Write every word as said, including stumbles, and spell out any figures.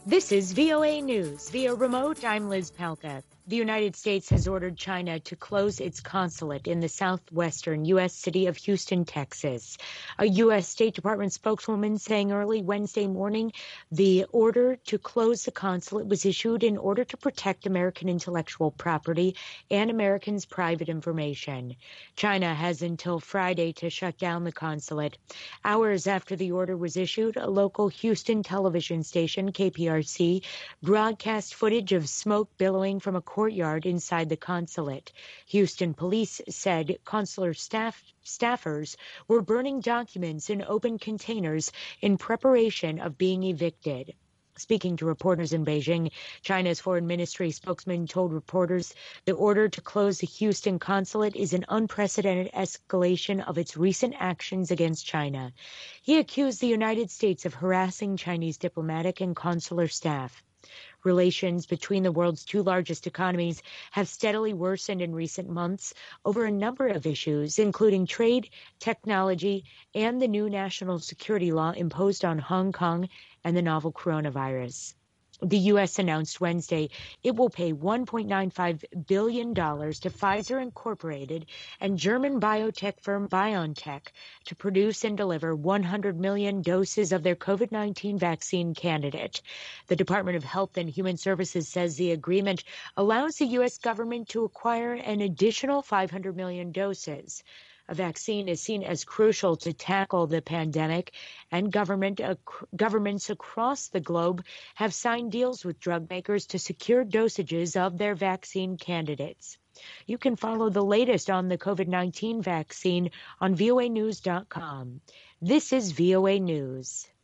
This is V O A News. Via remote, I'm Liz Palka. The United States has ordered China to close its consulate in the southwestern U S city of Houston, Texas. A U S State Department spokeswoman saying early Wednesday morning the order to close the consulate was issued in order to protect American intellectual property and Americans' private information. China has until Friday to shut down the consulate. Hours after the order was issued, a local Houston television station, K P R C, broadcast footage of smoke billowing from a courtyard inside the consulate. Houston police said consular staff staffers were burning documents in open containers in preparation of being evicted. Speaking to reporters in Beijing, China's foreign ministry spokesman told reporters the order to close the Houston consulate is an unprecedented escalation of its recent actions against China. He accused the United States of harassing Chinese diplomatic and consular staff. Relations between the world's two largest economies have steadily worsened in recent months over a number of issues, including trade, technology, and the new national security law imposed on Hong Kong and the novel coronavirus. The U S announced Wednesday it will pay one point nine five billion dollars to Pfizer Incorporated and German biotech firm BioNTech to produce and deliver one hundred million doses of their COVID nineteen vaccine candidate. The Department of Health and Human Services says the agreement allows the U S government to acquire an additional five hundred million doses. A vaccine is seen as crucial to tackle the pandemic, and government, uh, governments across the globe have signed deals with drug makers to secure dosages of their vaccine candidates. You can follow the latest on the COVID nineteen vaccine on V O A news dot com. This is V O A News.